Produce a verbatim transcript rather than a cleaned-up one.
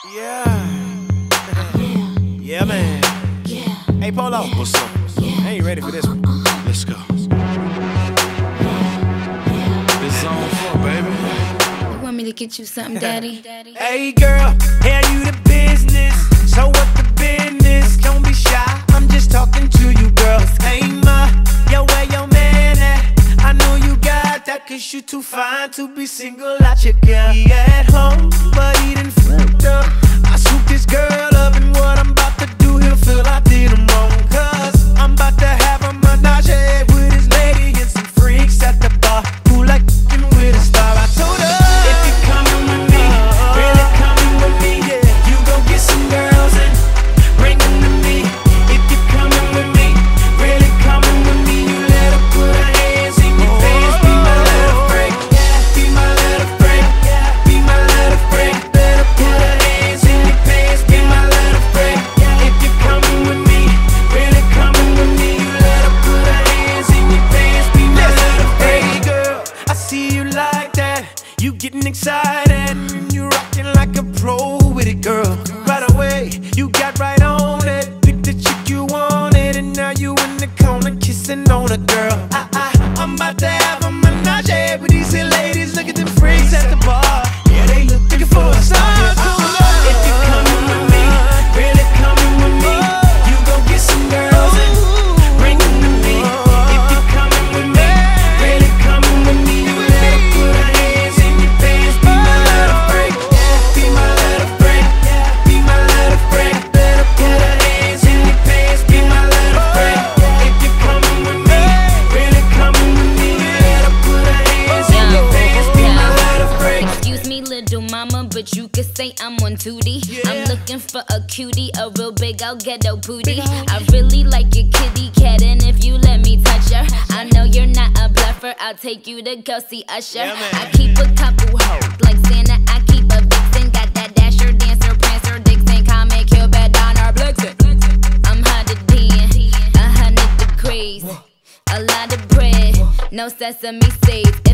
Yeah. Yeah. Yeah, man. Yeah. Hey, Polo. What's up? Yeah. I ain't ready for this one. Let's go. This zone four, baby. You want me to get you something, daddy? Hey, girl. Hey, you the business. So what the business? Don't be shy. I'm just talking to you, girl. Hey, ma. Yo, where your man at? I know you got that, cause you too fine to be single out your girl. He at home, but he done fucked up. I swooped this girl up, and what I'm about to do, he'll feel I did him wrong. Cause I'm about to have a menage with his lady and some freaks at the bar who like f***ing with a star. I told her, if you coming with me, really coming with me, yeah, you gon' get some girls and bring them to me. If you coming with me, really coming with me, you let her put her hands in your pants. Be my little freak, be my little freak, be my little freak. Let her put her hands in your pants. Be my little freak. If you coming with me, really coming with me, you let her put her hands in your pants. Be my little freak. Hey girl, I see you like that. You getting excited and you rocking like a pro with it, girl. Right away, you got right on it. Pick the chick you wanted, and now you in the corner kissing on a girl. I, I, I'm about to have a menage with these here ladies. Look at them freaks at the bar. Yeah, they looking for a star. If you coming with me, really coming with me, you gon' get some girls and bring them to me. If you coming with me, really coming with me, you let her put her hands in your pants. Be my little freak, be my little freak, be my little freak. Let her put her hands in your pants. Be my little freak. If you coming with me, really coming with me, you let her put her hands in your pants. Be my little freak. Excuse me, little mama, but you could say I'm on duty. I'm looking for a cutie, a real big old ghetto booty. I really like your kitty cat, and if you let me touch her, I know you're not a bluffer. I'll take you to go see Usher. Yeah, man. I keep a couple hoes like Santa. I keep a vixen, got that dasher, dancer, prancer, Dixon, comic, Cupid, Donner, Blitzen. I'm hotter than a hundred degrees, a lot of bread, no sesame seeds.